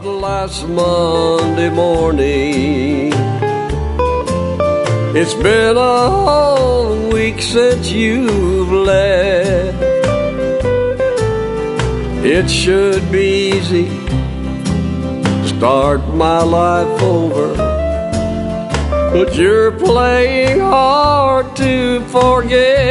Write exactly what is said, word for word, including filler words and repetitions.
about last Monday morning. It's been a whole week since you've left. It should be easy to start my life over, but you're playing hard to forget.